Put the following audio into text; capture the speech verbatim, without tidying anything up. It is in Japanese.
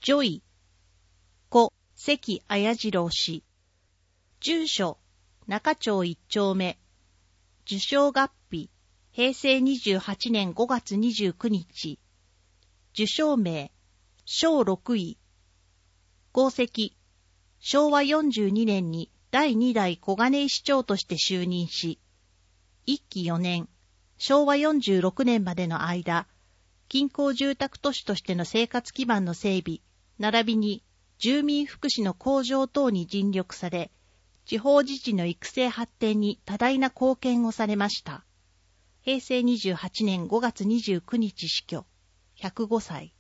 女医、故関綾次郎氏。住所、中町一丁目。受賞月日、平成にじゅうはちねんごがつにじゅうくにち。受賞名、賞六位。功績、しょうわよんじゅうにねんにだいにだい小金井市長として就任し、いっきよねん、しょうわよんじゅうろくねんまでの間、近郊住宅都市としての生活基盤の整備、並びに住民福祉の向上等に尽力され、地方自治の育成発展に多大な貢献をされました。平成にじゅうはちねんごがつにじゅうくにち死去、ひゃくごさい。